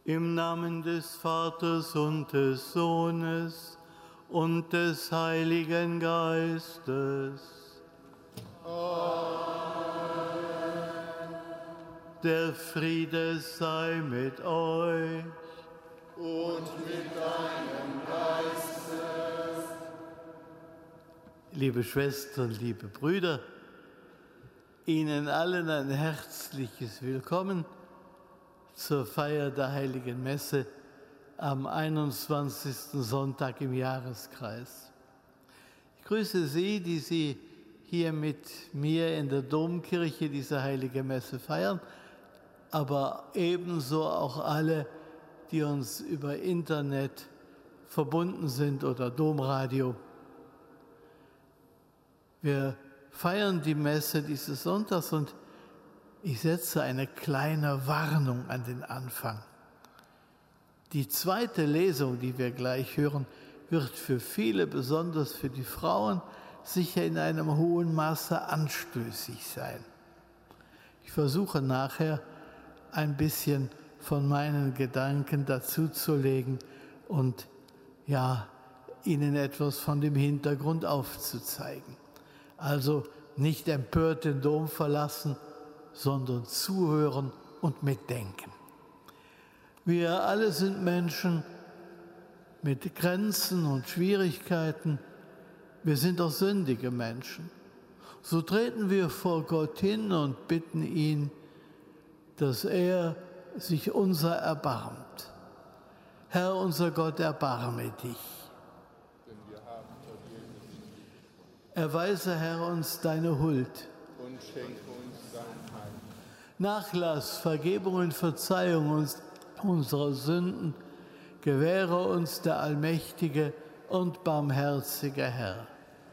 Im Namen des Vaters und des Sohnes und des Heiligen Geistes. Amen. Der Friede sei mit euch. Und mit deinem Geiste. Liebe Schwestern, liebe Brüder, Ihnen allen ein herzliches Willkommen zur Feier der Heiligen Messe am 21. Sonntag im Jahreskreis. Ich grüße Sie, die Sie hier mit mir in der Domkirche diese Heilige Messe feiern, aber ebenso auch alle, die uns über Internet verbunden sind oder Domradio. Wir feiern die Messe dieses Sonntags und ich setze eine kleine Warnung an den Anfang. Die zweite Lesung, die wir gleich hören, wird für viele, besonders für die Frauen, sicher in einem hohen Maße anstößig sein. Ich versuche nachher ein bisschen von meinen Gedanken dazuzulegen und Ihnen etwas von dem Hintergrund aufzuzeigen. Also nicht empört den Dom verlassen, sondern zuhören und mitdenken. Wir alle sind Menschen mit Grenzen und Schwierigkeiten. Wir sind auch sündige Menschen. So treten wir vor Gott hin und bitten ihn, dass er sich unser erbarmt. Herr, unser Gott, erbarme dich. Erweise, Herr, uns deine Huld. Und schenke uns dein Heil. Nachlass, Vergebung und Verzeihung unserer Sünden gewähre uns der allmächtige und barmherzige Herr.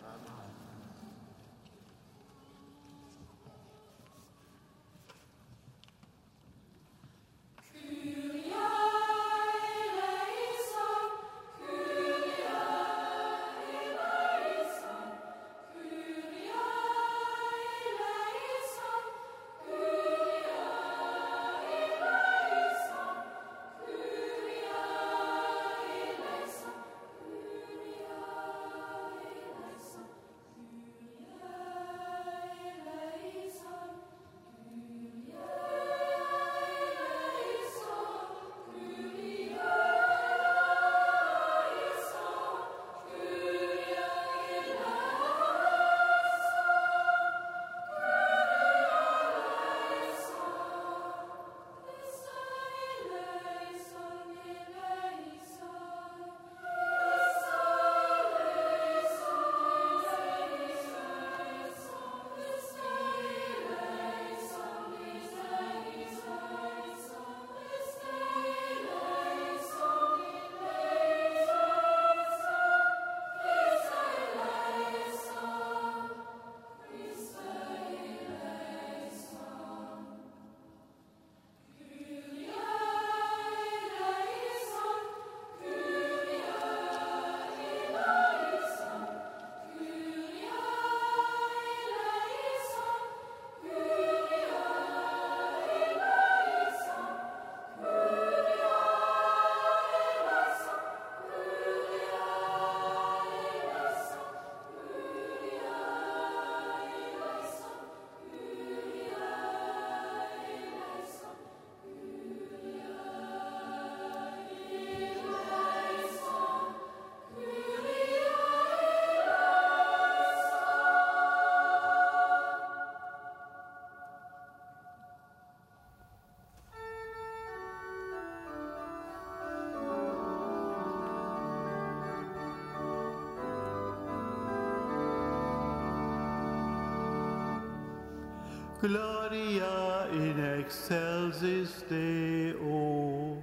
Gloria in excelsis Deo.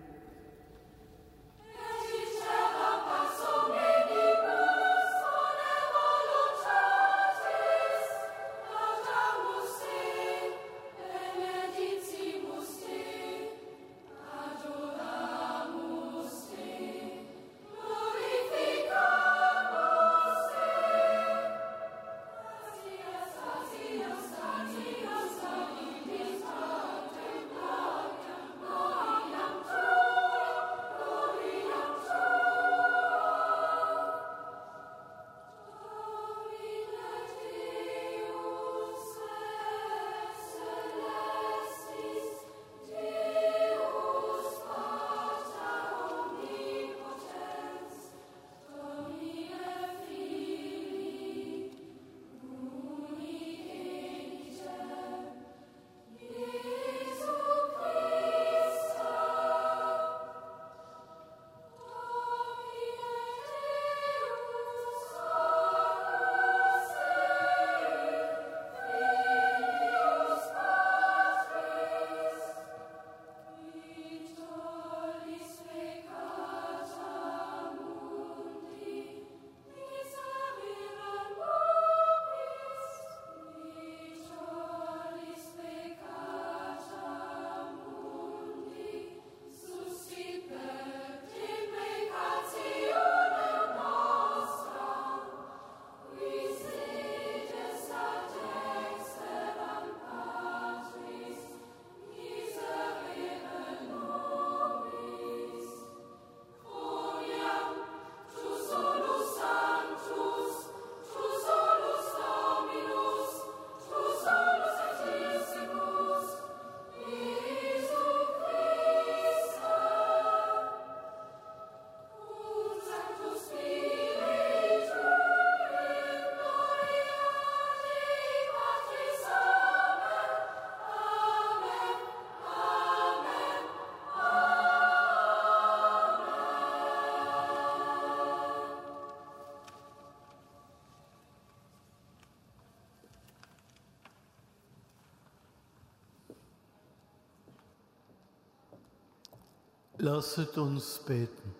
Lasset uns beten.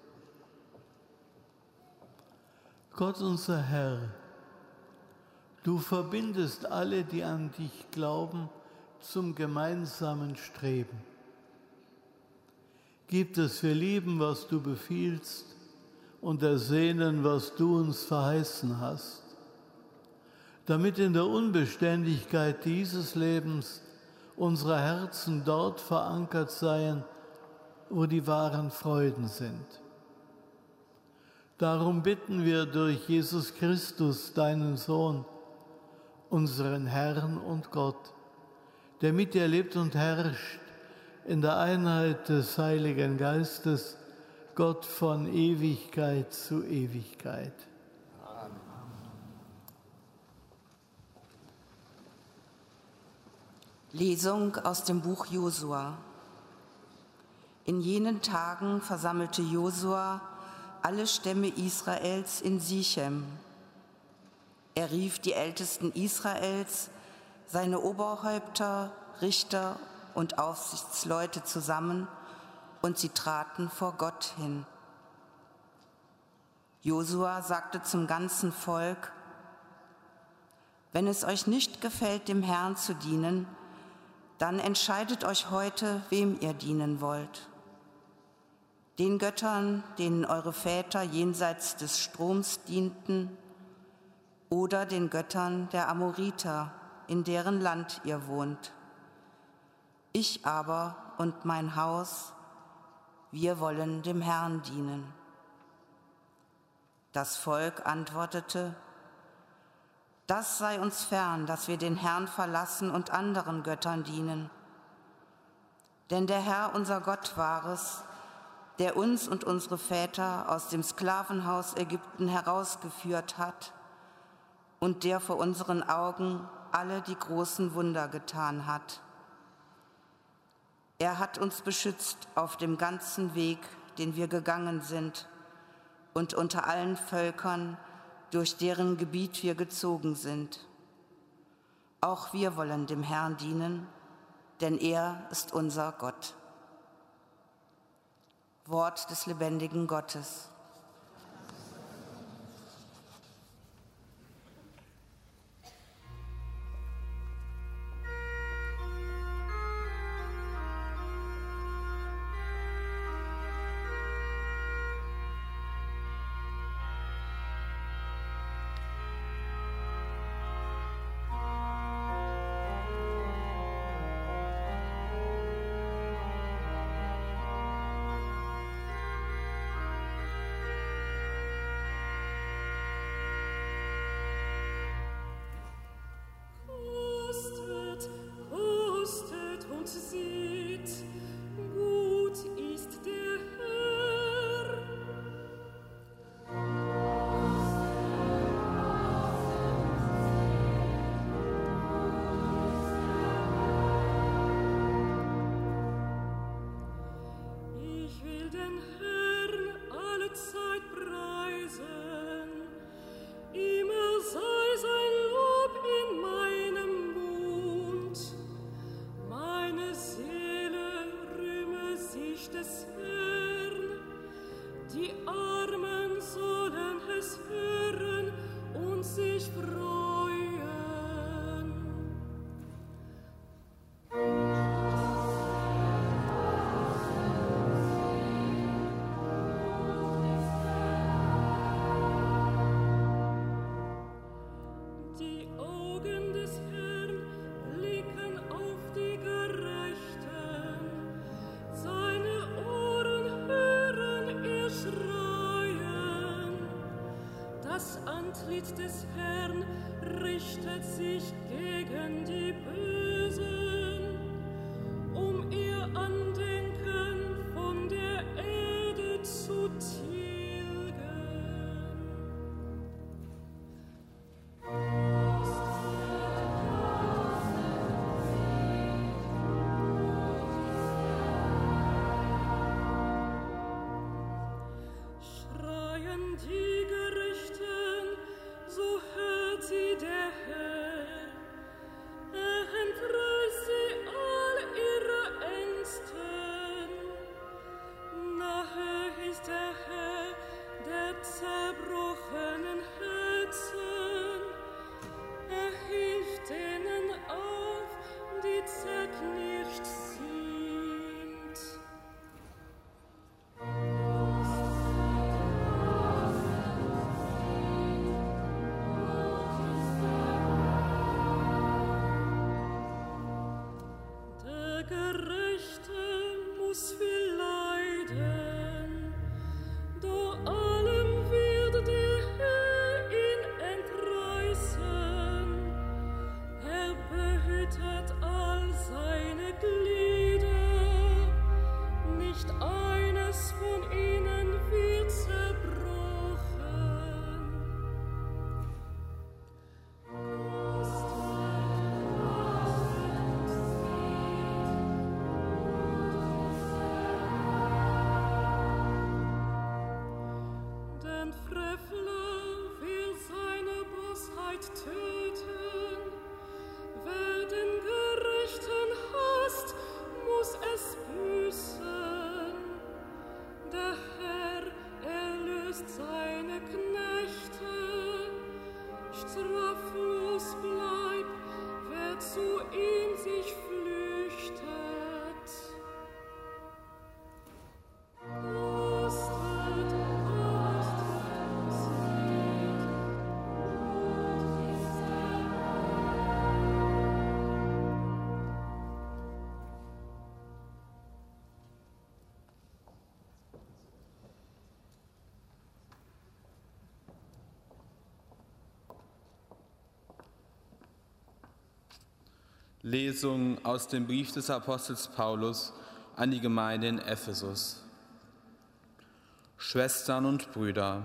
Gott unser Herr, du verbindest alle, die an dich glauben, zum gemeinsamen Streben. Gib, dass wir lieben, was du befiehlst, und ersehnen, was du uns verheißen hast, damit in der Unbeständigkeit dieses Lebens unsere Herzen dort verankert seien, wo die wahren Freuden sind. Darum bitten wir durch Jesus Christus, deinen Sohn, unseren Herrn und Gott, der mit dir lebt und herrscht in der Einheit des Heiligen Geistes, Gott von Ewigkeit zu Ewigkeit. Amen. Lesung aus dem Buch Josua. In jenen Tagen versammelte Josua alle Stämme Israels in Sichem. Er rief die Ältesten Israels, seine Oberhäupter, Richter und Aufsichtsleute zusammen, und sie traten vor Gott hin. Josua sagte zum ganzen Volk: Wenn es euch nicht gefällt, dem Herrn zu dienen, dann entscheidet euch heute, wem ihr dienen wollt. Den Göttern, denen eure Väter jenseits des Stroms dienten, oder den Göttern der Amoriter, in deren Land ihr wohnt. Ich aber und mein Haus, wir wollen dem Herrn dienen. Das Volk antwortete: Das sei uns fern, dass wir den Herrn verlassen und anderen Göttern dienen. Denn der Herr, unser Gott, war es, der uns und unsere Väter aus dem Sklavenhaus Ägypten herausgeführt hat und der vor unseren Augen alle die großen Wunder getan hat. Er hat uns beschützt auf dem ganzen Weg, den wir gegangen sind, und unter allen Völkern, durch deren Gebiet wir gezogen sind. Auch wir wollen dem Herrn dienen, denn er ist unser Gott. Wort des lebendigen Gottes. Des Herrn richtet sich gegen die Bösen, um ihr Andenken von der Erde zu tilgen. Schreien die Gerechten, so hört sie der Herr. Er und Frevler will seine Bosheit töten. Wer den Gerechten hasst, muss es büßen. Der Herr erlöst seine Knechte. Straflos bleibt, wer zu ihm sich flüchtet. Lesung aus dem Brief des Apostels Paulus an die Gemeinde in Ephesus. Schwestern und Brüder,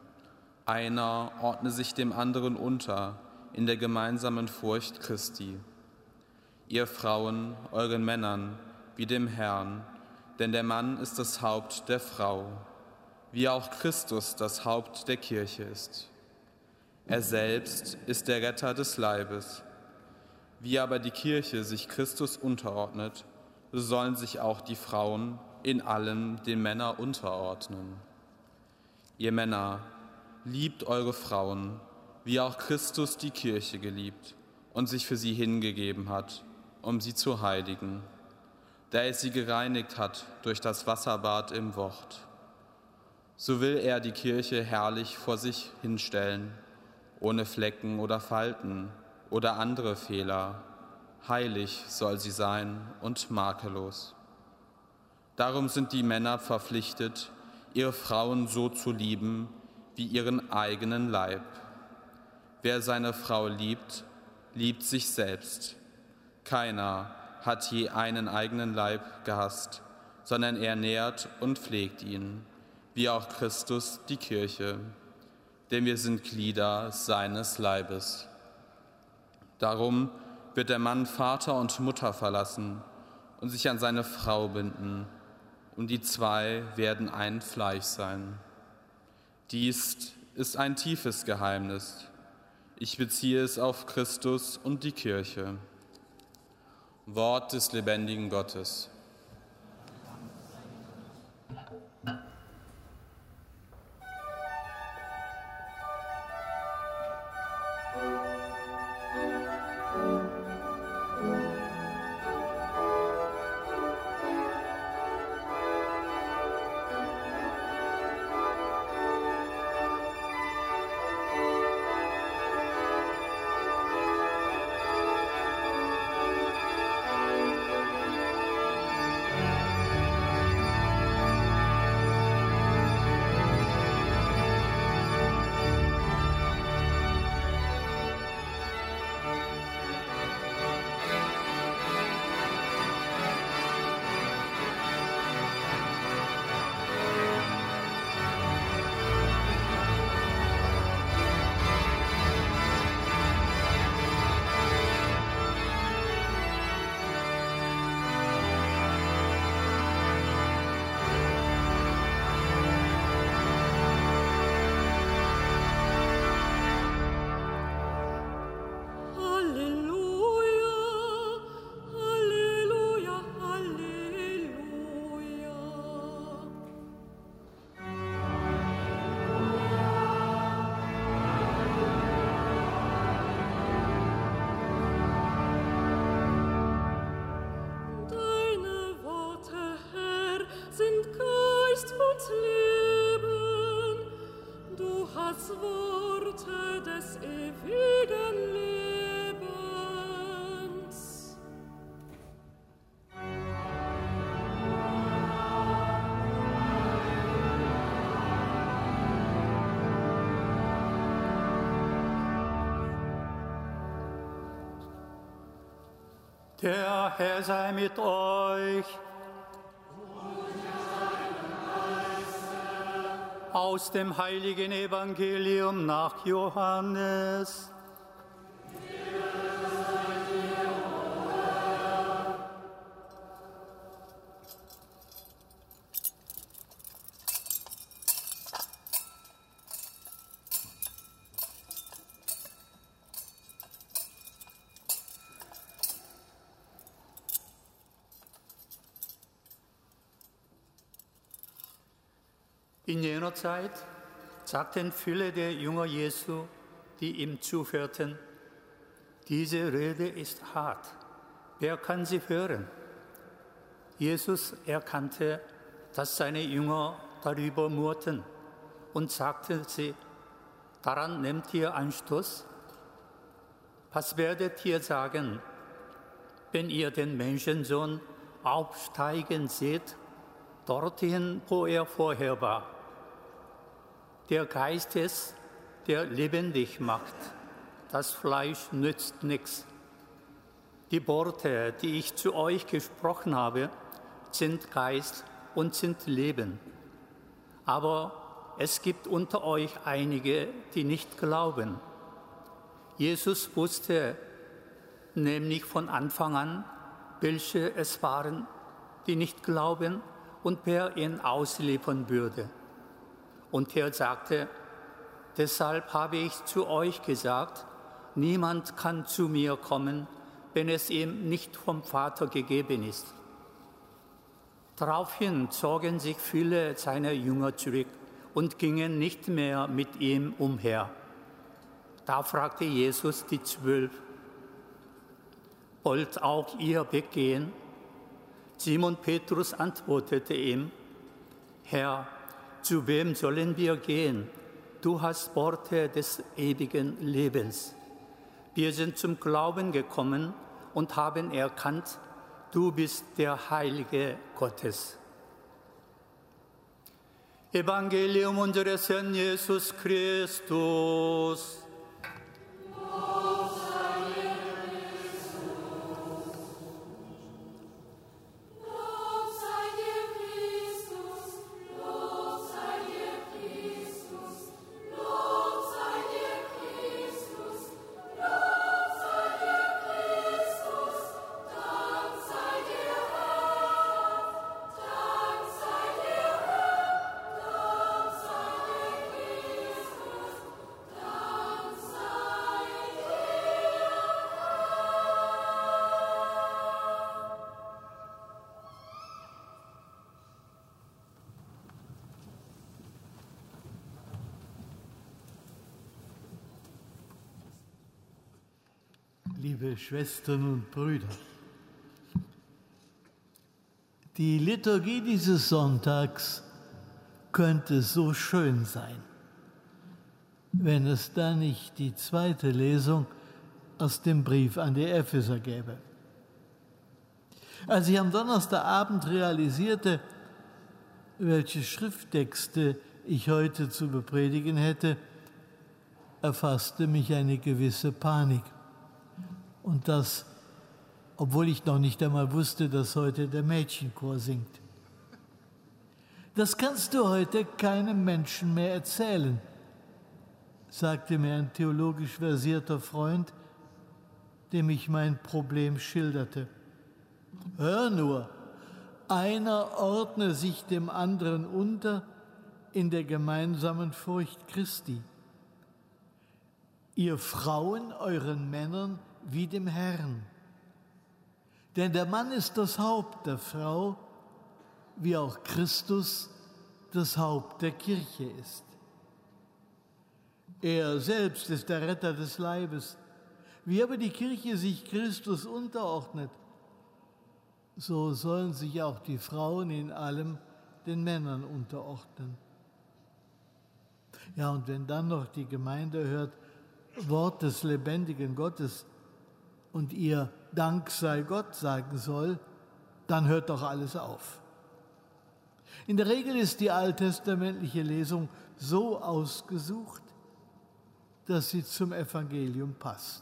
einer ordne sich dem anderen unter in der gemeinsamen Furcht Christi. Ihr Frauen, euren Männern wie dem Herrn, denn der Mann ist das Haupt der Frau, wie auch Christus das Haupt der Kirche ist. Er selbst ist der Retter des Leibes. Wie aber die Kirche sich Christus unterordnet, so sollen sich auch die Frauen in allem den Männern unterordnen. Ihr Männer, liebt eure Frauen, wie auch Christus die Kirche geliebt und sich für sie hingegeben hat, um sie zu heiligen, da er sie gereinigt hat durch das Wasserbad im Wort. So will er die Kirche herrlich vor sich hinstellen, ohne Flecken oder Falten oder andere Fehler. Heilig soll sie sein und makellos. Darum sind die Männer verpflichtet, ihre Frauen so zu lieben wie ihren eigenen Leib. Wer seine Frau liebt, liebt sich selbst. Keiner hat je einen eigenen Leib gehasst, sondern er nährt und pflegt ihn, wie auch Christus die Kirche, denn wir sind Glieder seines Leibes. Darum wird der Mann Vater und Mutter verlassen und sich an seine Frau binden, und die zwei werden ein Fleisch sein. Dies ist ein tiefes Geheimnis. Ich beziehe es auf Christus und die Kirche. Wort des lebendigen Gottes. Der Herr sei mit euch. Aus dem heiligen Evangelium nach Johannes. In jener Zeit sagten viele der Jünger Jesu, die ihm zuhörten, diese Rede ist hart. Wer kann sie hören? Jesus erkannte, dass seine Jünger darüber murrten und sagte sie, daran nehmt ihr Anstoß? Was werdet ihr sagen, wenn ihr den Menschensohn aufsteigen seht, dorthin, wo er vorher war? Der Geist ist, der lebendig macht. Das Fleisch nützt nichts. Die Worte, die ich zu euch gesprochen habe, sind Geist und sind Leben. Aber es gibt unter euch einige, die nicht glauben. Jesus wusste nämlich von Anfang an, welche es waren, die nicht glauben und wer ihn ausliefern würde. Und er sagte, deshalb habe ich zu euch gesagt, niemand kann zu mir kommen, wenn es ihm nicht vom Vater gegeben ist. Daraufhin zogen sich viele seiner Jünger zurück und gingen nicht mehr mit ihm umher. Da fragte Jesus die 12, wollt auch ihr weggehen? Simon Petrus antwortete ihm, Herr, zu wem sollen wir gehen? Du hast Worte des ewigen Lebens. Wir sind zum Glauben gekommen und haben erkannt, du bist der Heilige Gottes. Evangelium unseres Herrn Jesus Christus. Liebe Schwestern und Brüder, die Liturgie dieses Sonntags könnte so schön sein, wenn es da nicht die zweite Lesung aus dem Brief an die Epheser gäbe. Als ich am Donnerstagabend realisierte, welche Schrifttexte ich heute zu bepredigen hätte, erfasste mich eine gewisse Panik. Und das, obwohl ich noch nicht einmal wusste, dass heute der Mädchenchor singt. Das kannst du heute keinem Menschen mehr erzählen, sagte mir ein theologisch versierter Freund, dem ich mein Problem schilderte. Hör nur, einer ordne sich dem anderen unter in der gemeinsamen Furcht Christi. Ihr Frauen euren Männern wie dem Herrn. Denn der Mann ist das Haupt der Frau, wie auch Christus das Haupt der Kirche ist. Er selbst ist der Retter des Leibes. Wie aber die Kirche sich Christus unterordnet, so sollen sich auch die Frauen in allem den Männern unterordnen. Ja, und wenn dann noch die Gemeinde hört, Wort des lebendigen Gottes, und ihr Dank sei Gott sagen soll, dann hört doch alles auf. In der Regel ist die alttestamentliche Lesung so ausgesucht, dass sie zum Evangelium passt.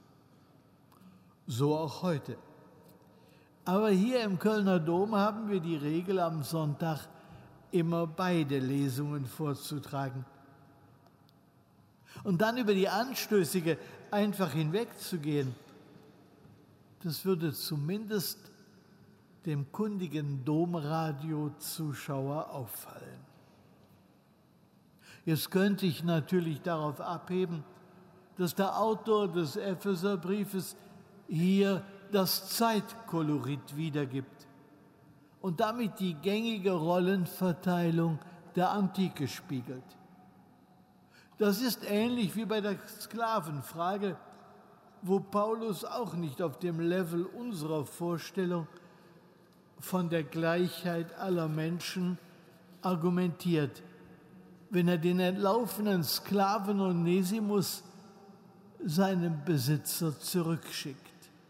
So auch heute. Aber hier im Kölner Dom haben wir die Regel, am Sonntag immer beide Lesungen vorzutragen. Und dann über die anstößige einfach hinwegzugehen, das würde zumindest dem kundigen Domradio-Zuschauer auffallen. Jetzt könnte ich natürlich darauf abheben, dass der Autor des Epheserbriefes hier das Zeitkolorit wiedergibt und damit die gängige Rollenverteilung der Antike spiegelt. Das ist ähnlich wie bei der Sklavenfrage, wo Paulus auch nicht auf dem Level unserer Vorstellung von der Gleichheit aller Menschen argumentiert, wenn er den entlaufenen Sklaven Onesimus seinem Besitzer zurückschickt.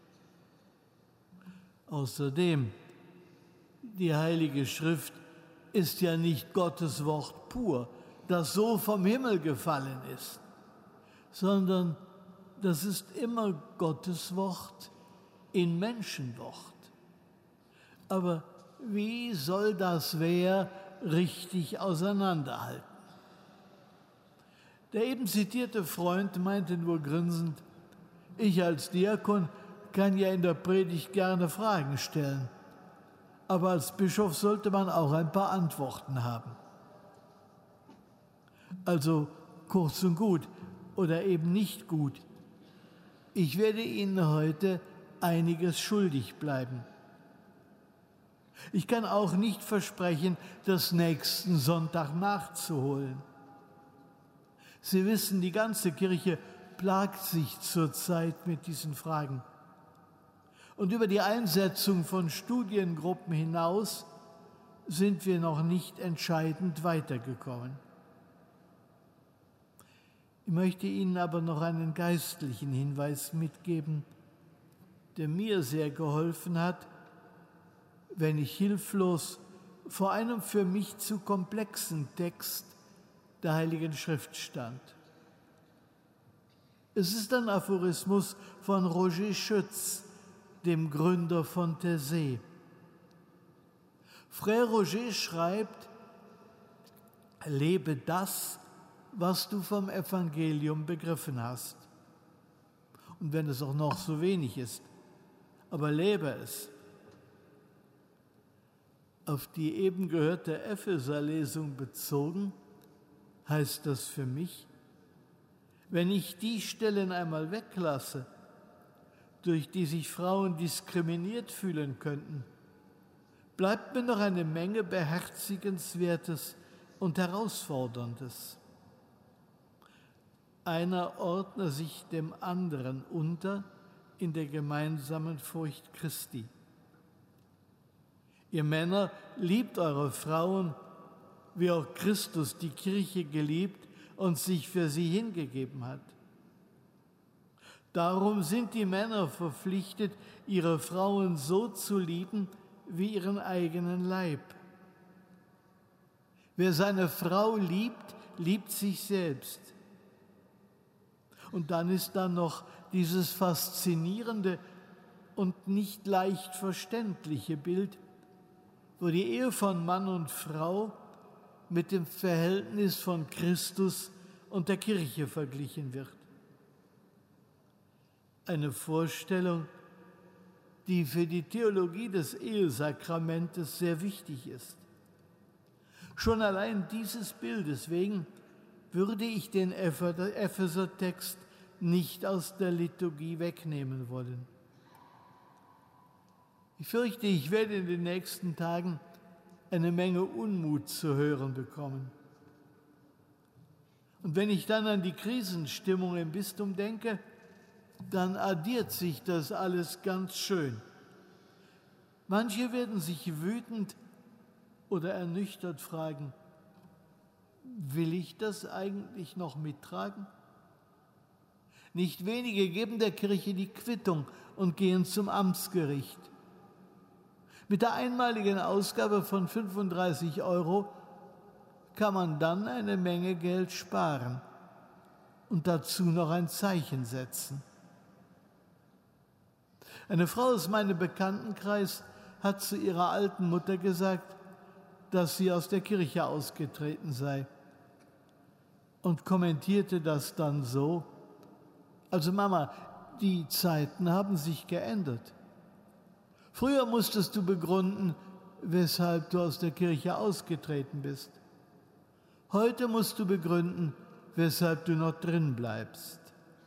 Außerdem, die Heilige Schrift ist ja nicht Gottes Wort pur, das so vom Himmel gefallen ist, sondern das ist immer Gottes Wort in Menschenwort. Aber wie soll das wer richtig auseinanderhalten? Der eben zitierte Freund meinte nur grinsend, ich als Diakon kann ja in der Predigt gerne Fragen stellen, aber als Bischof sollte man auch ein paar Antworten haben. Also kurz und gut oder eben nicht gut. Ich werde Ihnen heute einiges schuldig bleiben. Ich kann auch nicht versprechen, das nächsten Sonntag nachzuholen. Sie wissen, die ganze Kirche plagt sich zurzeit mit diesen Fragen. Und über die Einsetzung von Studiengruppen hinaus sind wir noch nicht entscheidend weitergekommen. Ich möchte Ihnen aber noch einen geistlichen Hinweis mitgeben, der mir sehr geholfen hat, wenn ich hilflos vor einem für mich zu komplexen Text der Heiligen Schrift stand. Es ist ein Aphorismus von Roger Schütz, dem Gründer von Taizé. Frère Roger schreibt, lebe das, was du vom Evangelium begriffen hast. Und wenn es auch noch so wenig ist, aber lebe es. Auf die eben gehörte Epheser-Lesung bezogen, heißt das für mich, wenn ich die Stellen einmal weglasse, durch die sich Frauen diskriminiert fühlen könnten, bleibt mir noch eine Menge Beherzigenswertes und Herausforderndes. Einer ordne sich dem anderen unter in der gemeinsamen Furcht Christi. Ihr Männer, liebt eure Frauen, wie auch Christus die Kirche geliebt und sich für sie hingegeben hat. Darum sind die Männer verpflichtet, ihre Frauen so zu lieben wie ihren eigenen Leib. Wer seine Frau liebt, liebt sich selbst. Und dann ist da noch dieses faszinierende und nicht leicht verständliche Bild, wo die Ehe von Mann und Frau mit dem Verhältnis von Christus und der Kirche verglichen wird. Eine Vorstellung, die für die Theologie des Ehesakramentes sehr wichtig ist. Schon allein dieses Bildes wegen würde ich den Epheser-Text nicht aus der Liturgie wegnehmen wollen. Ich fürchte, ich werde in den nächsten Tagen eine Menge Unmut zu hören bekommen. Und wenn ich dann an die Krisenstimmung im Bistum denke, dann addiert sich das alles ganz schön. Manche werden sich wütend oder ernüchtert fragen, will ich das eigentlich noch mittragen? Nicht wenige geben der Kirche die Quittung und gehen zum Amtsgericht. Mit der einmaligen Ausgabe von 35 € kann man dann eine Menge Geld sparen und dazu noch ein Zeichen setzen. Eine Frau aus meinem Bekanntenkreis hat zu ihrer alten Mutter gesagt, dass sie aus der Kirche ausgetreten sei und kommentierte das dann so: Also Mama, die Zeiten haben sich geändert. Früher musstest du begründen, weshalb du aus der Kirche ausgetreten bist. Heute musst du begründen, weshalb du noch drin bleibst.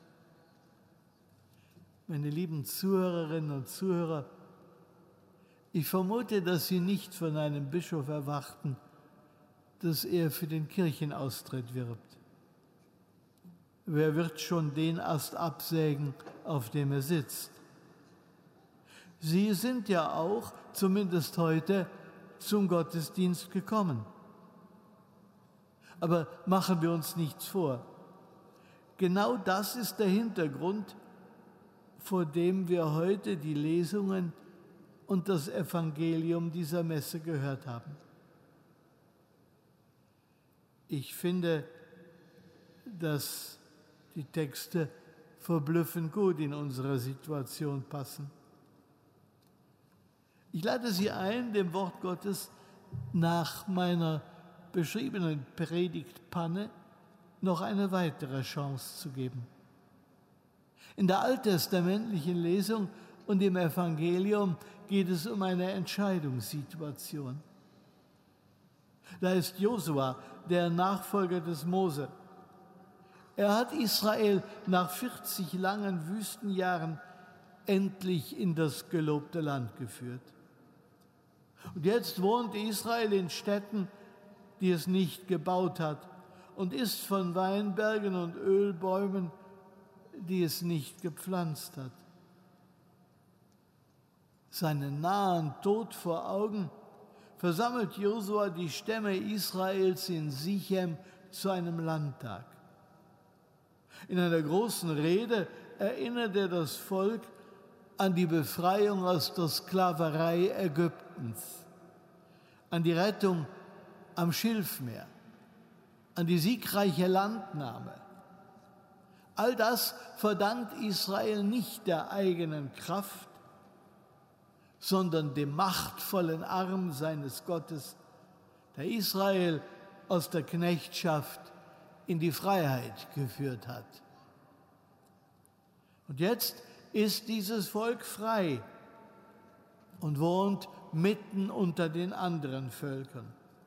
Meine lieben Zuhörerinnen und Zuhörer, ich vermute, dass Sie nicht von einem Bischof erwarten, dass er für den Kirchenaustritt wirbt. Wer wird schon den Ast absägen, auf dem er sitzt? Sie sind ja auch, zumindest heute, zum Gottesdienst gekommen. Aber machen wir uns nichts vor. Genau das ist der Hintergrund, vor dem wir heute die Lesungen und das Evangelium dieser Messe gehört haben. Ich finde, dass die Texte verblüffend gut in unsere Situation passen. Ich lade Sie ein, dem Wort Gottes nach meiner beschriebenen Predigtpanne noch eine weitere Chance zu geben. In der alttestamentlichen Lesung und im Evangelium geht es um eine Entscheidungssituation. Da ist Josua, der Nachfolger des Mose. Er hat Israel nach 40 langen Wüstenjahren endlich in das gelobte Land geführt. Und jetzt wohnt Israel in Städten, die es nicht gebaut hat, und isst von Weinbergen und Ölbäumen, die es nicht gepflanzt hat. Seinen nahen Tod vor Augen versammelt Josua die Stämme Israels in Sichem zu einem Landtag. In einer großen Rede erinnert er das Volk an die Befreiung aus der Sklaverei Ägyptens, an die Rettung am Schilfmeer, an die siegreiche Landnahme. All das verdankt Israel nicht der eigenen Kraft, sondern dem machtvollen Arm seines Gottes, der Israel aus der Knechtschaft in die Freiheit geführt hat. Und jetzt ist dieses Volk frei und wohnt mitten unter den anderen Völkern.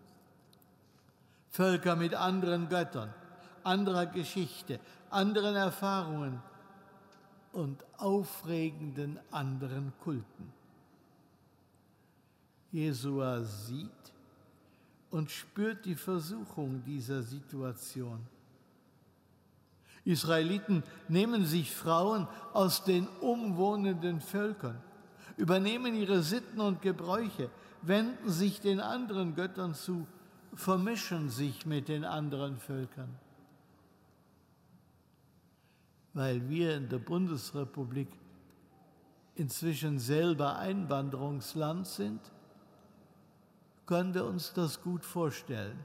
Völker mit anderen Göttern, anderer Geschichte, anderen Erfahrungen und aufregenden anderen Kulten. Jesua sieht und spürt die Versuchung dieser Situation. Israeliten nehmen sich Frauen aus den umwohnenden Völkern, übernehmen ihre Sitten und Gebräuche, wenden sich den anderen Göttern zu, vermischen sich mit den anderen Völkern. Weil wir in der Bundesrepublik inzwischen selber Einwanderungsland sind, können wir uns das gut vorstellen.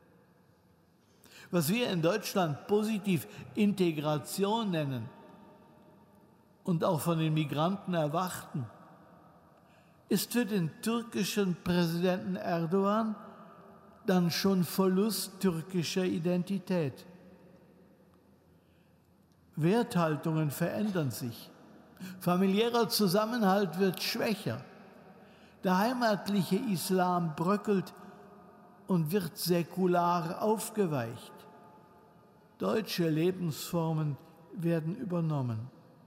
Was wir in Deutschland positiv Integration nennen und auch von den Migranten erwarten, ist für den türkischen Präsidenten Erdogan dann schon Verlust türkischer Identität. Werthaltungen verändern sich. Familiärer Zusammenhalt wird schwächer. Der heimatliche Islam bröckelt und wird säkular aufgeweicht. Deutsche Lebensformen werden übernommen.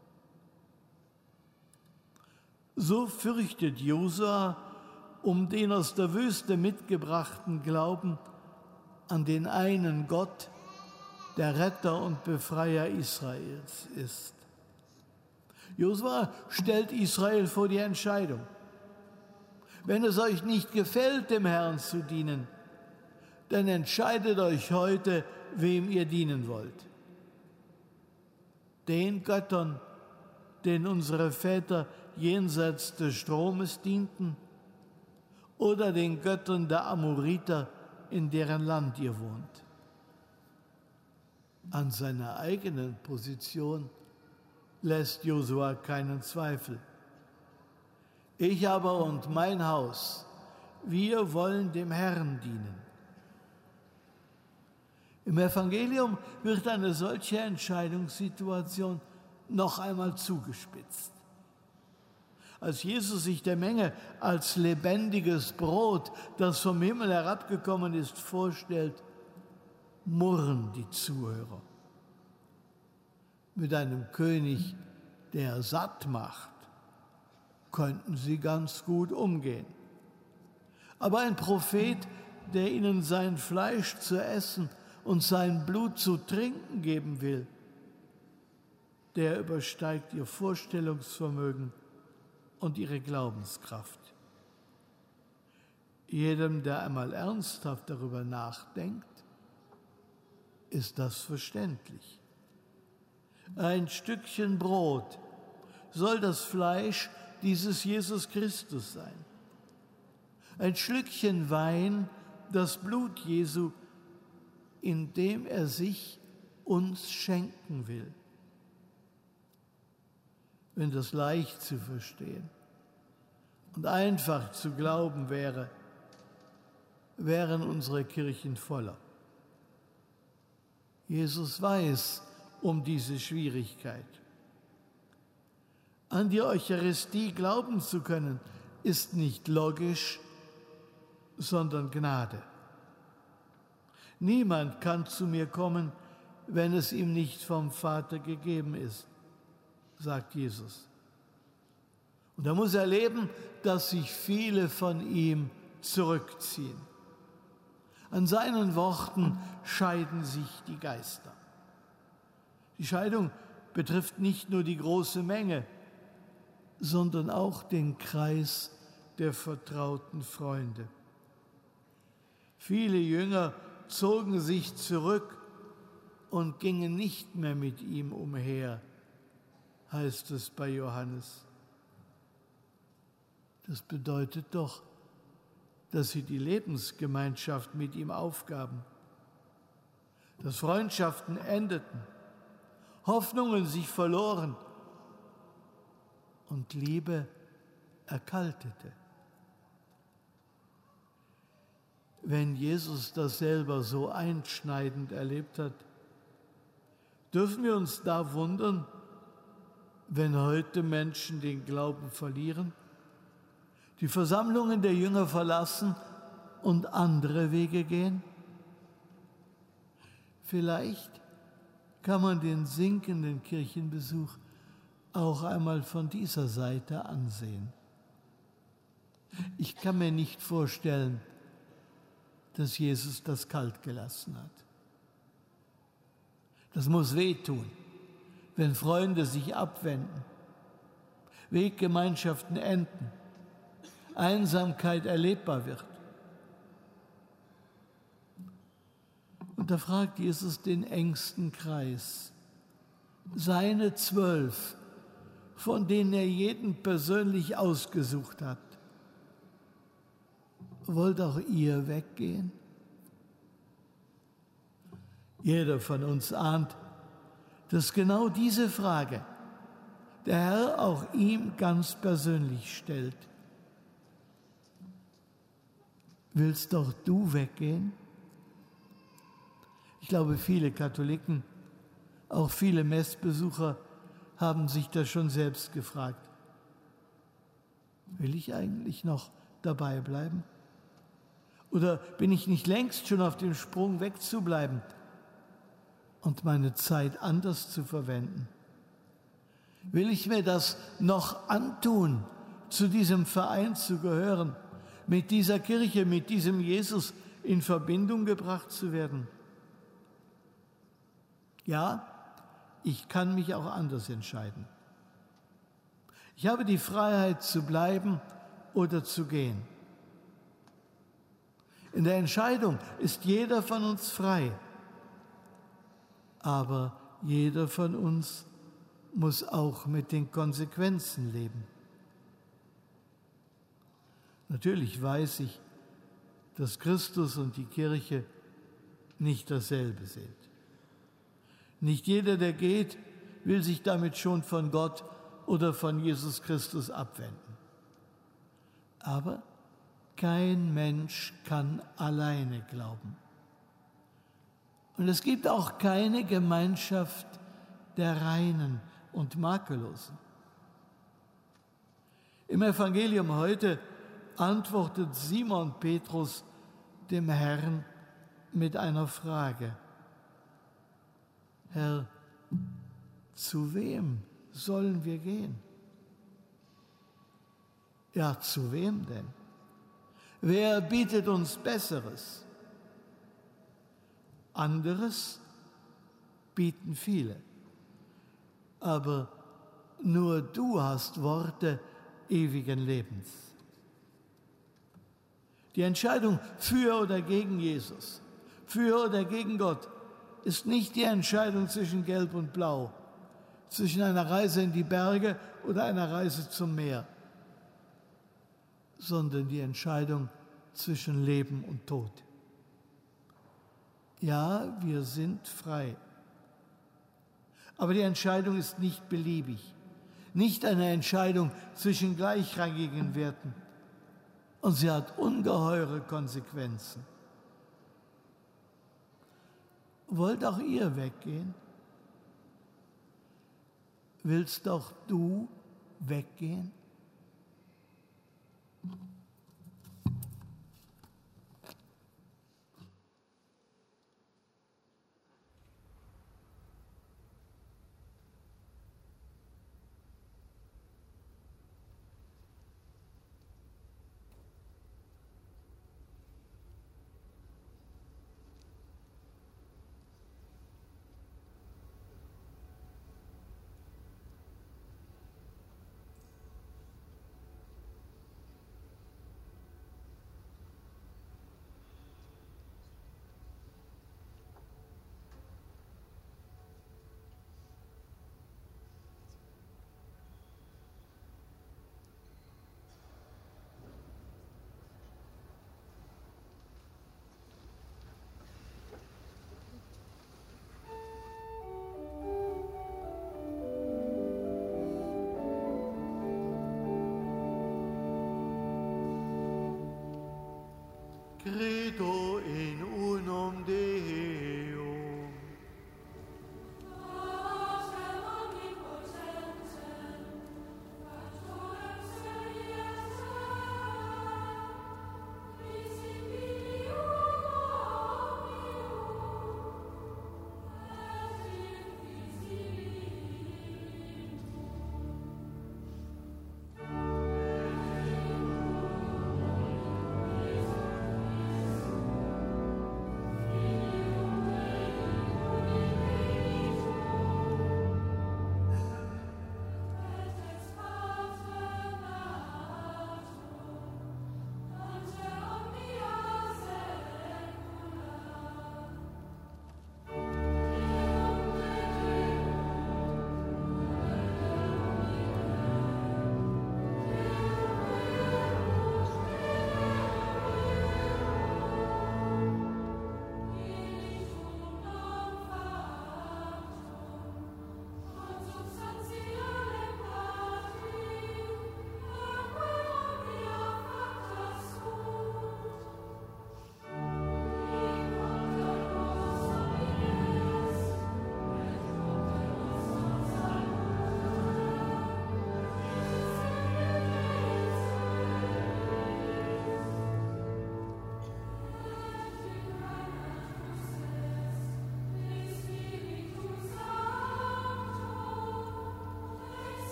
So fürchtet Josua um den aus der Wüste mitgebrachten Glauben an den einen Gott, der Retter und Befreier Israels ist. Josua stellt Israel vor die Entscheidung: Wenn es euch nicht gefällt, dem Herrn zu dienen, dann entscheidet euch heute, wem ihr dienen wollt. Den Göttern, denen unsere Väter jenseits des Stromes dienten, oder den Göttern der Amoriter, in deren Land ihr wohnt. An seiner eigenen Position lässt Josua keinen Zweifel. Ich aber und mein Haus, wir wollen dem Herrn dienen. Im Evangelium wird eine solche Entscheidungssituation noch einmal zugespitzt. Als Jesus sich der Menge als lebendiges Brot, das vom Himmel herabgekommen ist, vorstellt, murren die Zuhörer. Mit einem König, der satt macht, könnten sie ganz gut umgehen. Aber ein Prophet, der ihnen sein Fleisch zu essen und sein Blut zu trinken geben will, der übersteigt ihr Vorstellungsvermögen und ihre Glaubenskraft. Jedem, der einmal ernsthaft darüber nachdenkt, ist das verständlich. Ein Stückchen Brot soll das Fleisch dieses Jesus Christus sein. Ein Schlückchen Wein das Blut Jesu, in dem er sich uns schenken will. Wenn das leicht zu verstehen und einfach zu glauben wäre, wären unsere Kirchen voller. Jesus weiß um diese Schwierigkeit. An die Eucharistie glauben zu können, ist nicht logisch, sondern Gnade. Niemand kann zu mir kommen, wenn es ihm nicht vom Vater gegeben ist, sagt Jesus. Und er muss erleben, dass sich viele von ihm zurückziehen. An seinen Worten scheiden sich die Geister. Die Scheidung betrifft nicht nur die große Menge, sondern auch den Kreis der vertrauten Freunde. Viele Jünger zogen sich zurück und gingen nicht mehr mit ihm umher, heißt es bei Johannes. Das bedeutet doch, dass sie die Lebensgemeinschaft mit ihm aufgaben, dass Freundschaften endeten, Hoffnungen sich verloren und Liebe erkaltete. Wenn Jesus das selber so einschneidend erlebt hat, dürfen wir uns da wundern, wenn heute Menschen den Glauben verlieren, die Versammlungen der Jünger verlassen und andere Wege gehen? Vielleicht kann man den sinkenden Kirchenbesuch auch einmal von dieser Seite ansehen. Ich kann mir nicht vorstellen, dass Jesus das kalt gelassen hat. Das muss wehtun, wenn Freunde sich abwenden, Weggemeinschaften enden, Einsamkeit erlebbar wird. Und da fragt Jesus den engsten Kreis, seine 12, von denen er jeden persönlich ausgesucht hat. Wollt auch ihr weggehen? Jeder von uns ahnt, dass genau diese Frage der Herr auch ihm ganz persönlich stellt. Willst doch du weggehen? Ich glaube, viele Katholiken, auch viele Messbesucher, haben sich das schon selbst gefragt. Will ich eigentlich noch dabei bleiben? Oder bin ich nicht längst schon auf dem Sprung wegzubleiben und meine Zeit anders zu verwenden? Will ich mir das noch antun, zu diesem Verein zu gehören, mit dieser Kirche, mit diesem Jesus in Verbindung gebracht zu werden? Ja, ich kann mich auch anders entscheiden. Ich habe die Freiheit zu bleiben oder zu gehen. In der Entscheidung ist jeder von uns frei, aber jeder von uns muss auch mit den Konsequenzen leben. Natürlich weiß ich, dass Christus und die Kirche nicht dasselbe sind. Nicht jeder, der geht, will sich damit schon von Gott oder von Jesus Christus abwenden. Aber kein Mensch kann alleine glauben. Und es gibt auch keine Gemeinschaft der Reinen und Makellosen. Im Evangelium heute antwortet Simon Petrus dem Herrn mit einer Frage. Herr, zu wem sollen wir gehen? Ja, zu wem denn? Wer bietet uns Besseres? Anderes bieten viele. Aber nur du hast Worte ewigen Lebens. Die Entscheidung für oder gegen Jesus, für oder gegen Gott, ist nicht die Entscheidung zwischen Gelb und Blau, zwischen einer Reise in die Berge oder einer Reise zum Meer, sondern die Entscheidung zwischen Leben und Tod. Ja, wir sind frei. Aber die Entscheidung ist nicht beliebig, nicht eine Entscheidung zwischen gleichrangigen Werten. Und sie hat ungeheure Konsequenzen. Wollt auch ihr weggehen? Willst auch du weggehen?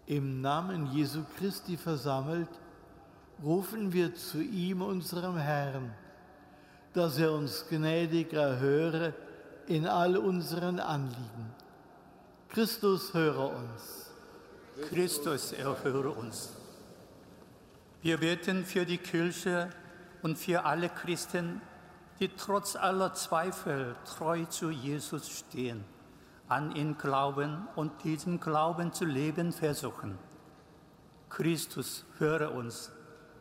im Namen Jesu Christi versammelt, rufen wir zu ihm, unserem Herrn, dass er uns gnädig erhöre in all unseren Anliegen. Christus, höre uns. Christus, erhöre uns. Wir beten für die Kirche und für alle Christen, die trotz aller Zweifel treu zu Jesus stehen, an ihn glauben und diesen Glauben zu leben versuchen. Christus, höre uns.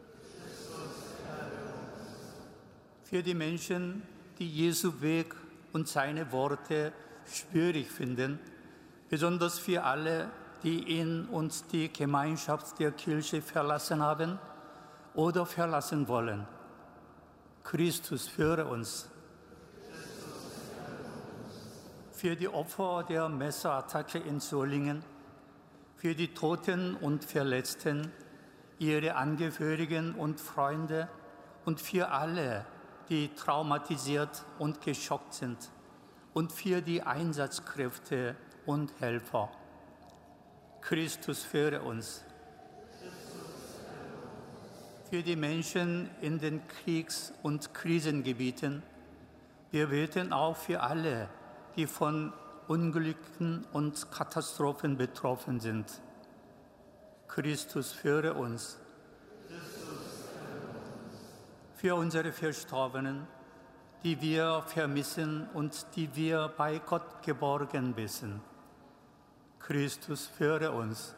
Für die Menschen, die Jesu Weg und seine Worte schwierig finden, besonders für alle, die ihn und die Gemeinschaft der Kirche verlassen haben oder verlassen wollen. Christus, höre uns. Für die Opfer der Messerattacke in Solingen, für die Toten und Verletzten, ihre Angehörigen und Freunde und für alle, die traumatisiert und geschockt sind, und für die Einsatzkräfte und Helfer. Christus, höre uns. Für die Menschen in den Kriegs- und Krisengebieten, wir beten auch für alle, die von Unglücken und Katastrophen betroffen sind. Christus, höre uns. Für unsere Verstorbenen, die wir vermissen und die wir bei Gott geborgen wissen. Christus, höre uns.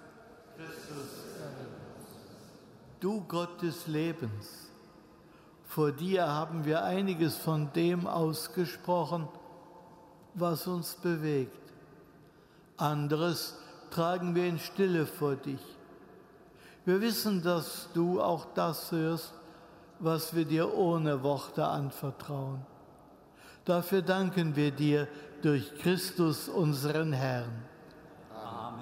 Du Gott des Lebens, vor dir haben wir einiges von dem ausgesprochen, was uns bewegt. Anderes tragen wir in Stille vor dich. Wir wissen, dass du auch das hörst, was wir dir ohne Worte anvertrauen. Dafür danken wir dir durch Christus, unseren Herrn. Amen.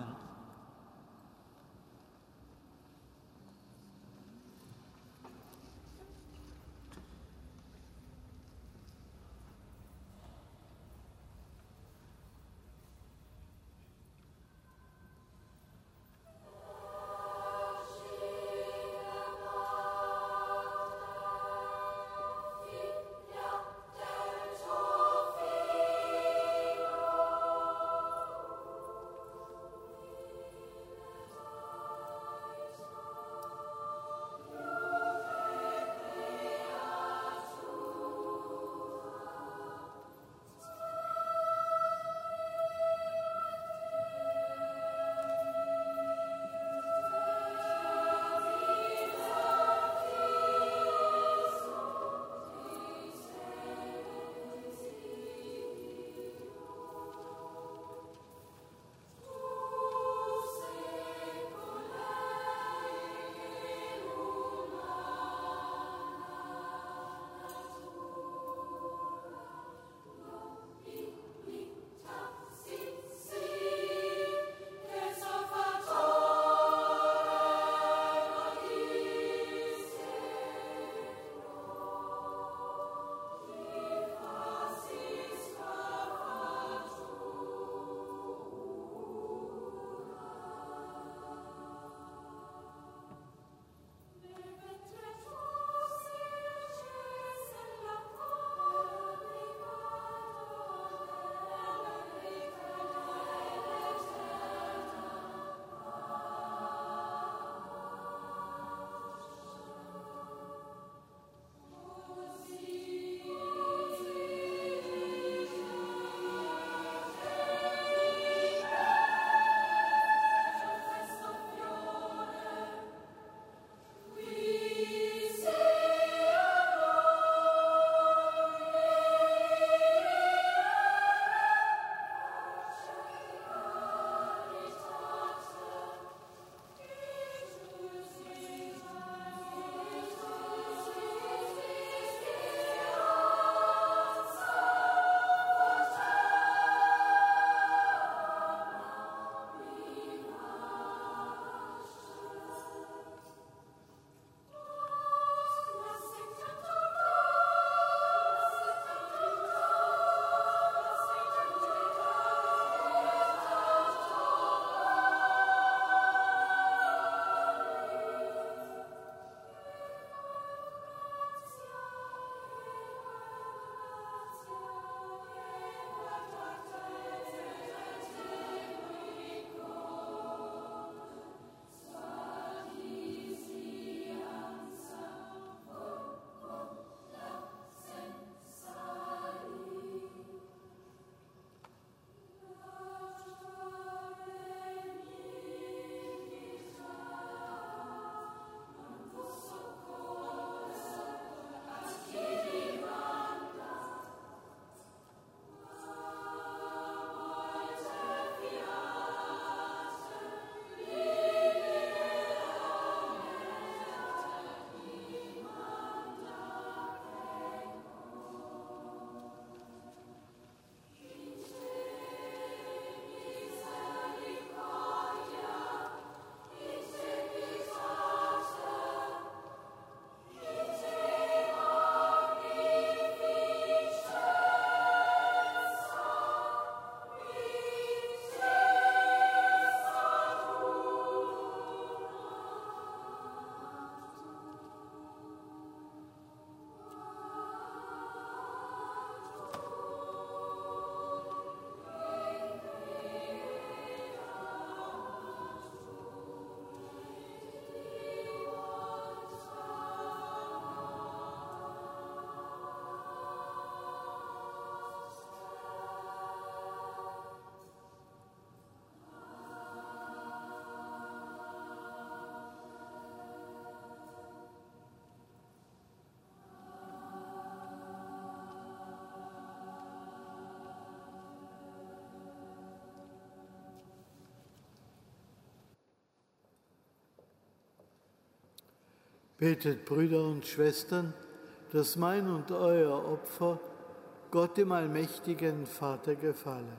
Betet, Brüder und Schwestern, dass mein und euer Opfer Gott dem allmächtigen Vater gefalle.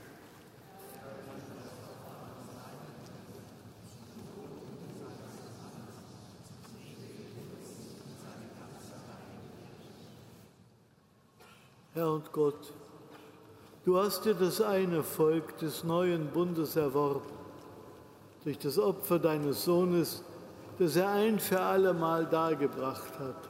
Herr und Gott, du hast dir das eine Volk des neuen Bundes erworben, durch das Opfer deines Sohnes, das er ein für allemal dargebracht hat.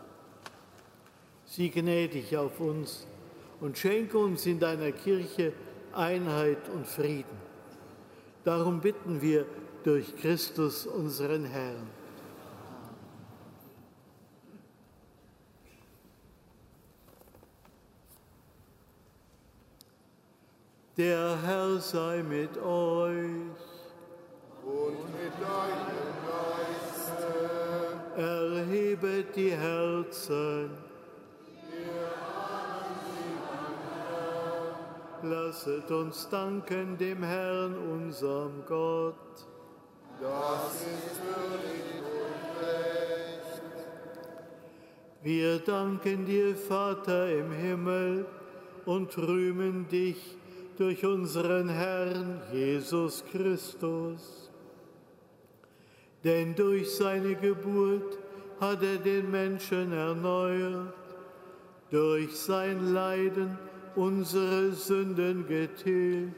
Sieh gnädig auf uns und schenke uns in deiner Kirche Einheit und Frieden. Darum bitten wir durch Christus, unseren Herrn. Der Herr sei mit euch. Und mit deinem Geiste. Erhebet die Herzen. Lasset uns danken dem Herrn, unserem Gott. Das ist würdig und recht. Wir danken dir, Vater im Himmel, und rühmen dich durch unseren Herrn Jesus Christus. Denn durch seine Geburt hat er den Menschen erneuert, durch sein Leiden unsere Sünden getilgt,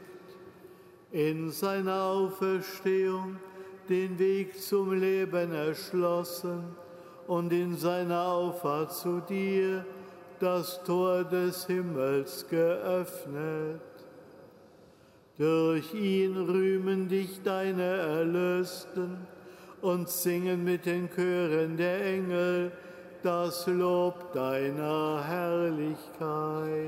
in seiner Auferstehung den Weg zum Leben erschlossen und in seiner Auffahrt zu dir das Tor des Himmels geöffnet. Durch ihn rühmen dich deine Erlösten und singen mit den Chören der Engel das Lob deiner Herrlichkeit.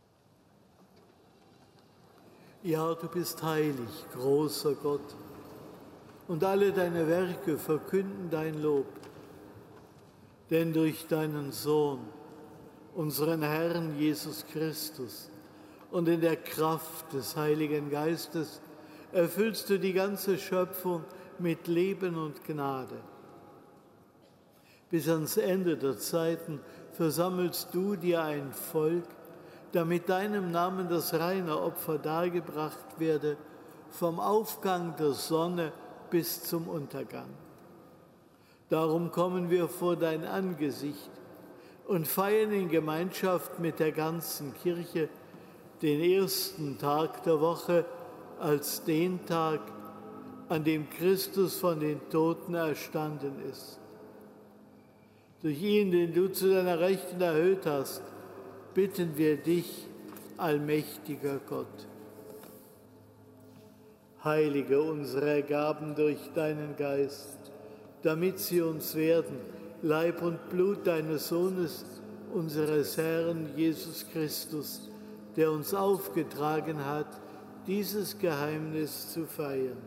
Ja, du bist heilig, großer Gott, und alle deine Werke verkünden dein Lob. Denn durch deinen Sohn, unseren Herrn Jesus Christus, und in der Kraft des Heiligen Geistes erfüllst du die ganze Schöpfung mit Leben und Gnade. Bis ans Ende der Zeiten versammelst du dir ein Volk, damit deinem Namen das reine Opfer dargebracht werde, vom Aufgang der Sonne bis zum Untergang. Darum kommen wir vor dein Angesicht und feiern in Gemeinschaft mit der ganzen Kirche den ersten Tag der Woche als den Tag, an dem Christus von den Toten erstanden ist. Durch ihn, den du zu deiner Rechten erhöht hast, bitten wir dich, allmächtiger Gott. Heilige unsere Gaben durch deinen Geist, damit sie uns werden, Leib und Blut deines Sohnes, unseres Herrn Jesus Christus, der uns aufgetragen hat, dieses Geheimnis zu feiern.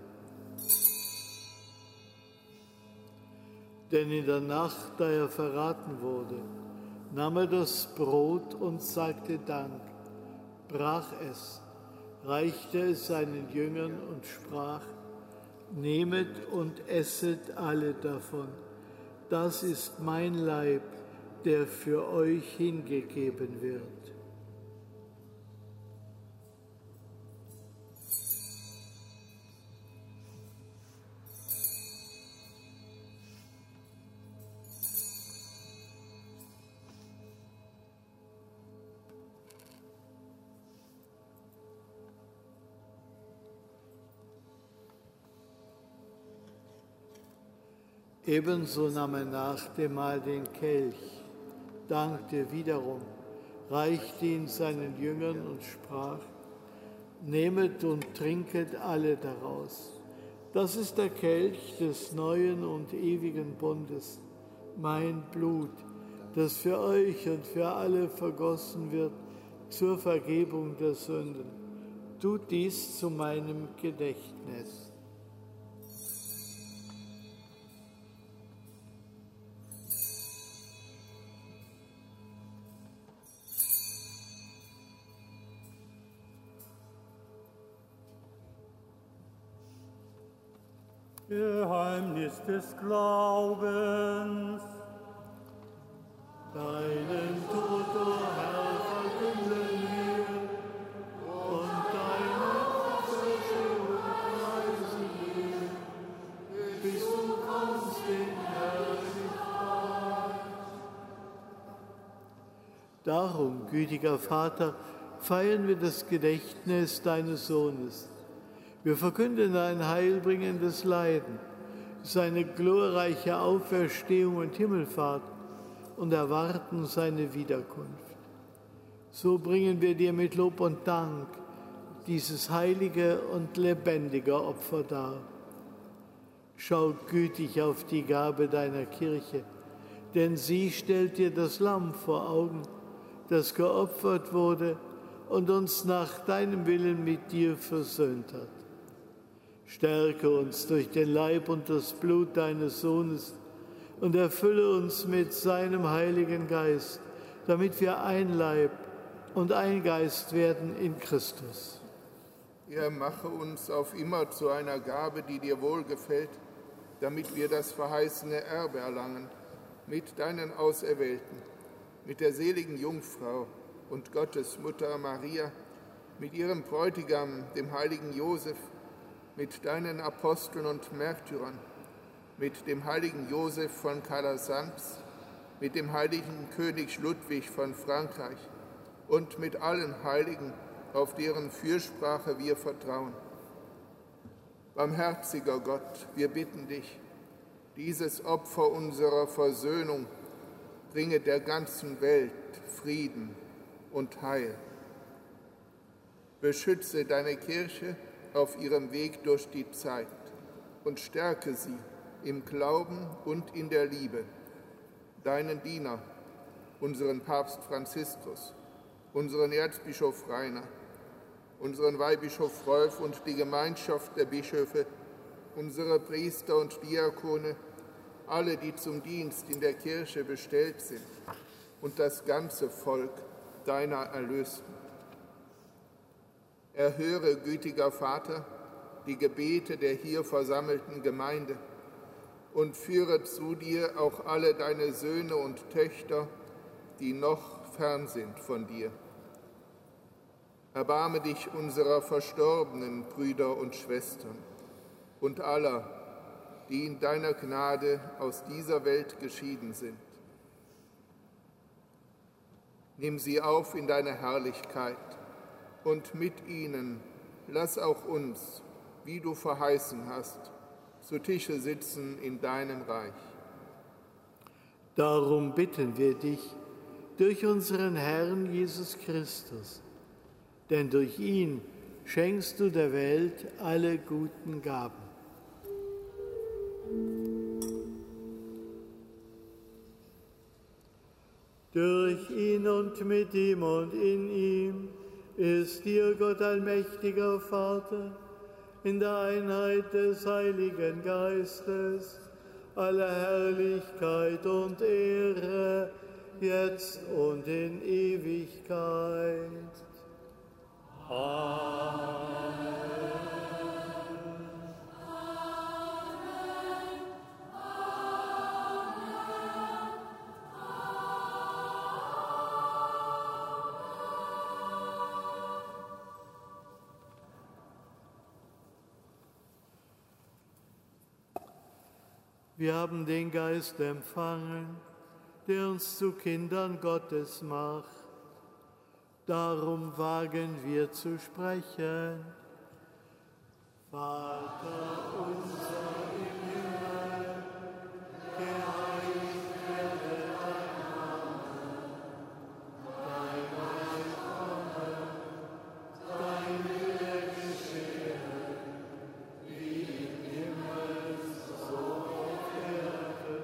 Denn in der Nacht, da er verraten wurde, nahm er das Brot und sagte Dank, brach es, reichte es seinen Jüngern und sprach: Nehmet und esset alle davon. Das ist mein Leib, der für euch hingegeben wird. Ebenso nahm er nach dem Mahl den Kelch, dankte wiederum, reichte ihn seinen Jüngern und sprach: Nehmet und trinket alle daraus. Das ist der Kelch des neuen und ewigen Bundes, mein Blut, das für euch und für alle vergossen wird zur Vergebung der Sünden. Tut dies zu meinem Gedächtnis. Geheimnis des Glaubens. Deinen Tod, o Herr, verkünden wir, und deine Auferstehung preisen wir, bis du kommst in Herrlichkeit. Darum, gütiger Vater, feiern wir das Gedächtnis deines Sohnes. Wir verkünden dein heilbringendes Leiden, seine glorreiche Auferstehung und Himmelfahrt und erwarten seine Wiederkunft. So bringen wir dir mit Lob und Dank dieses heilige und lebendige Opfer dar. Schau gütig auf die Gabe deiner Kirche, denn sie stellt dir das Lamm vor Augen, das geopfert wurde und uns nach deinem Willen mit dir versöhnt hat. Stärke uns durch den Leib und das Blut deines Sohnes und erfülle uns mit seinem Heiligen Geist, damit wir ein Leib und ein Geist werden in Christus. Er mache uns auf immer zu einer Gabe, die dir wohlgefällt, damit wir das verheißene Erbe erlangen, mit deinen Auserwählten, mit der seligen Jungfrau und Gottes Mutter Maria, mit ihrem Bräutigam, dem heiligen Josef, mit deinen Aposteln und Märtyrern, mit dem heiligen Josef von Calasanz, mit dem heiligen König Ludwig von Frankreich und mit allen Heiligen, auf deren Fürsprache wir vertrauen. Barmherziger Gott, wir bitten dich, dieses Opfer unserer Versöhnung bringe der ganzen Welt Frieden und Heil. Beschütze deine Kirche auf ihrem Weg durch die Zeit und stärke sie im Glauben und in der Liebe, deinen Diener, unseren Papst Franziskus, unseren Erzbischof Rainer, unseren Weihbischof Rolf und die Gemeinschaft der Bischöfe, unsere Priester und Diakone, alle, die zum Dienst in der Kirche bestellt sind, und das ganze Volk deiner Erlösten. Erhöre, gütiger Vater, die Gebete der hier versammelten Gemeinde und führe zu dir auch alle deine Söhne und Töchter, die noch fern sind von dir. Erbarme dich unserer verstorbenen Brüder und Schwestern und aller, die in deiner Gnade aus dieser Welt geschieden sind. Nimm sie auf in deine Herrlichkeit und mit ihnen lass auch uns, wie du verheißen hast, zu Tische sitzen in deinem Reich. Darum bitten wir dich durch unseren Herrn Jesus Christus, denn durch ihn schenkst du der Welt alle guten Gaben. Durch ihn und mit ihm und in ihm ist dir, Gott allmächtiger Vater, in der Einheit des Heiligen Geistes, alle Herrlichkeit und Ehre, jetzt und in Ewigkeit. Amen. Wir haben den Geist empfangen, der uns zu Kindern Gottes macht. Darum wagen wir zu sprechen. Vater unser im Himmel, geheiligt werde dein Name. Dein Reich komme, dein Wille geschehe, wie im Himmel, so auf Erden.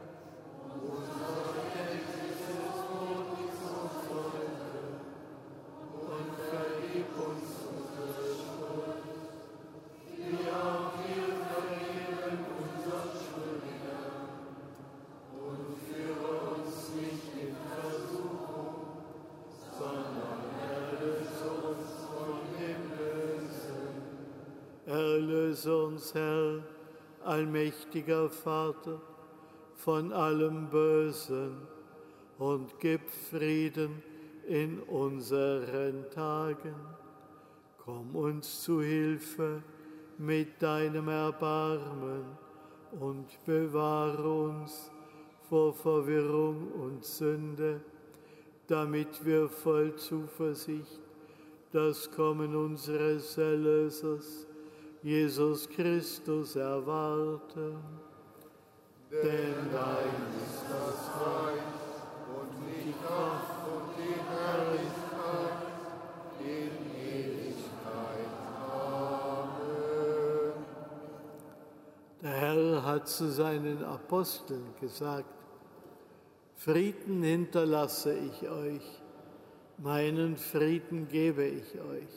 Unser tägliches Brot gib uns heute und vergib uns unsere Schuld, wie auch wir vergeben unseren Schuldigern. Und führe uns nicht in Versuchung, sondern erlöse uns von dem Bösen. Erlöse uns, Herr, allmächtiger Vater, von allem Bösen und gib Frieden in unseren Tagen. Komm uns zu Hilfe mit deinem Erbarmen und bewahre uns vor Verwirrung und Sünde, damit wir voll Zuversicht das Kommen unseres Erlösers, Jesus Christus, erwarten. Denn dein ist das Reich und die Kraft und die Herrlichkeit in Ewigkeit. Amen. Der Herr hat zu seinen Aposteln gesagt: Frieden hinterlasse ich euch, meinen Frieden gebe ich euch.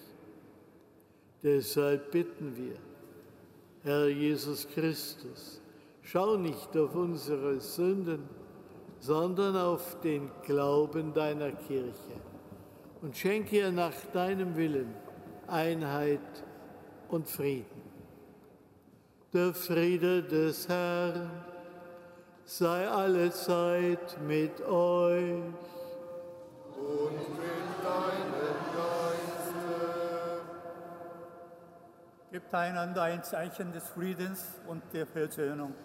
Deshalb bitten wir, Herr Jesus Christus, schau nicht auf unsere Sünden, sondern auf den Glauben deiner Kirche und schenke ihr nach deinem Willen Einheit und Frieden. Der Friede des Herrn sei allezeit mit euch. Und mit deinem Geiste. Gebt einander ein Zeichen des Friedens und der Versöhnung.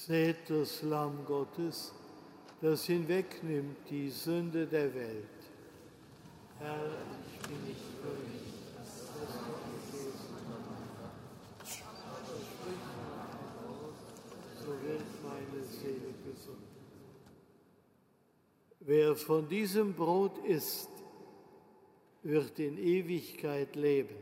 Seht das Lamm Gottes, das hinwegnimmt die Sünde der Welt. Herr, ich bin nicht würdig, dass du mich gehst. So wird meine Seele gesund. Wer von diesem Brot isst, wird in Ewigkeit leben.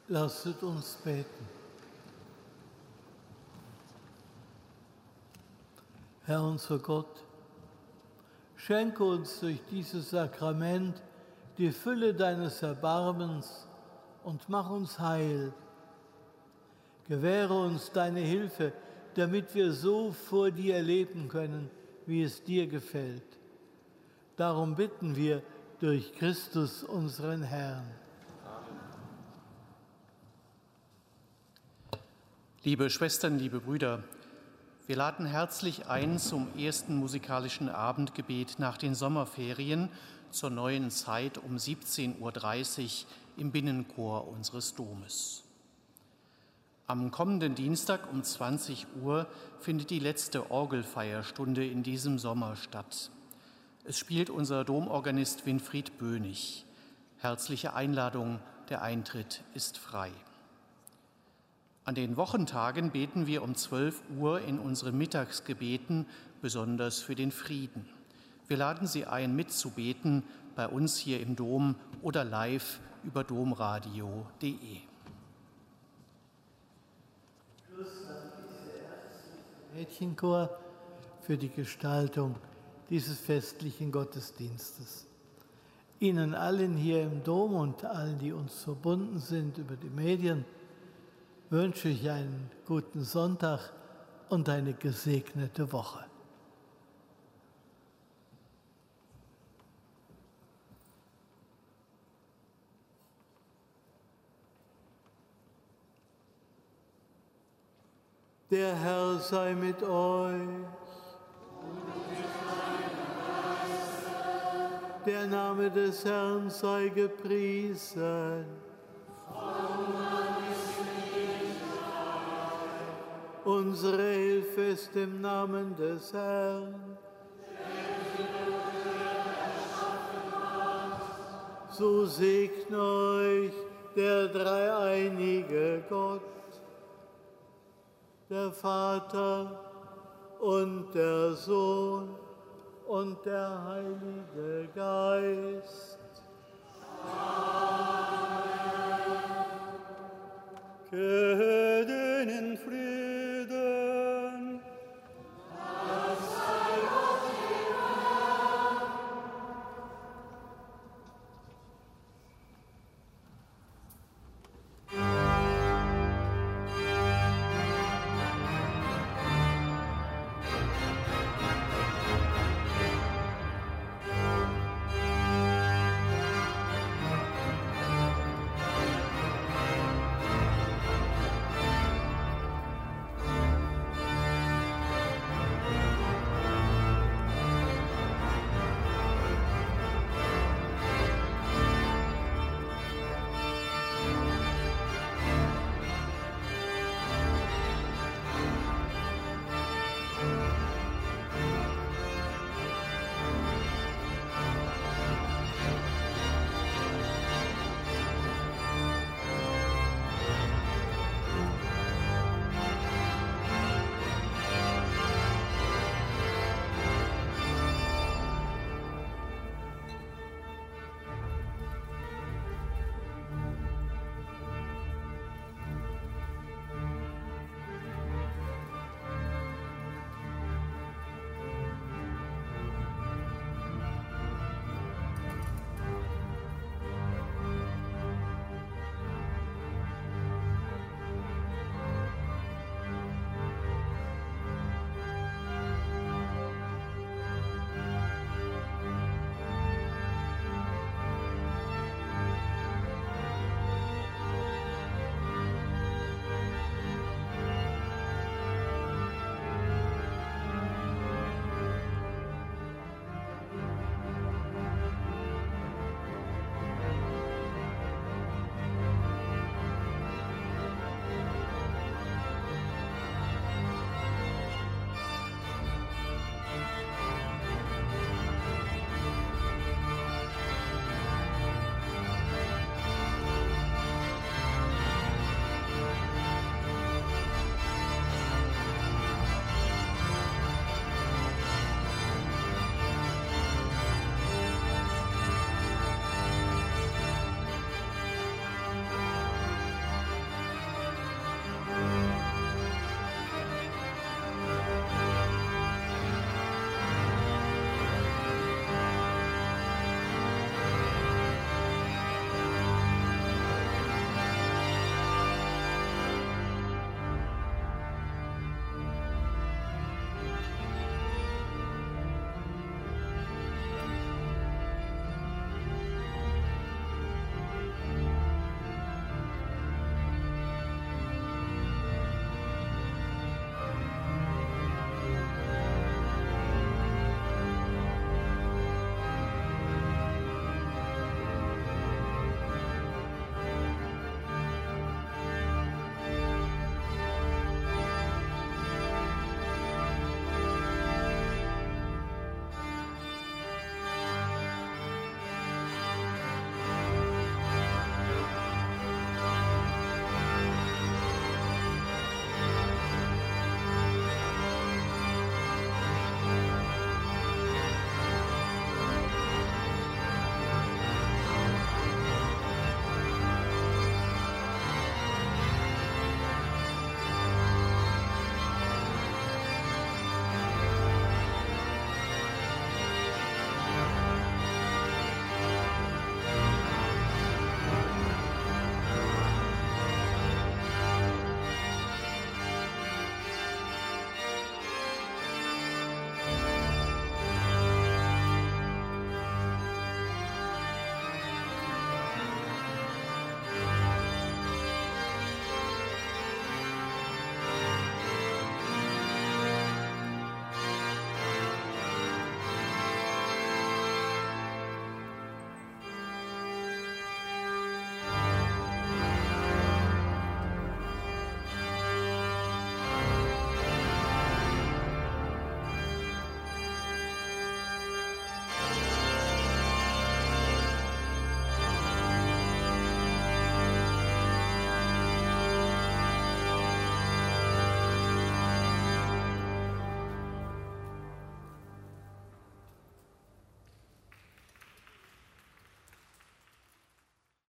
Lasset uns beten. Herr unser Gott, schenke uns durch dieses Sakrament die Fülle deines Erbarmens und mach uns heil. Gewähre uns deine Hilfe, damit wir so vor dir leben können, wie es dir gefällt. Darum bitten wir durch Christus, unseren Herrn. Liebe Schwestern, liebe Brüder, wir laden herzlich ein zum ersten musikalischen Abendgebet nach den Sommerferien zur neuen Zeit um 17:30 Uhr im Binnenchor unseres Domes. Am kommenden Dienstag um 20 Uhr findet die letzte Orgelfeierstunde in diesem Sommer statt. Es spielt unser Domorganist Winfried Bönig. Herzliche Einladung, der Eintritt ist frei. An den Wochentagen beten wir um 12 Uhr in unseren Mittagsgebeten besonders für den Frieden. Wir laden Sie ein, mitzubeten bei uns hier im Dom oder live über domradio.de. Mädchenchor für die Gestaltung dieses festlichen Gottesdienstes. Ihnen allen hier im Dom und allen, die uns verbunden sind über die Medien, wünsche ich einen guten Sonntag und eine gesegnete Woche. Der Herr sei mit euch. Der Name des Herrn sei gepriesen. Unsere Hilfe ist im Namen des Herrn. So segne euch der dreieinige Gott, der Vater und der Sohn und der Heilige Geist. Amen. Geht in Frieden.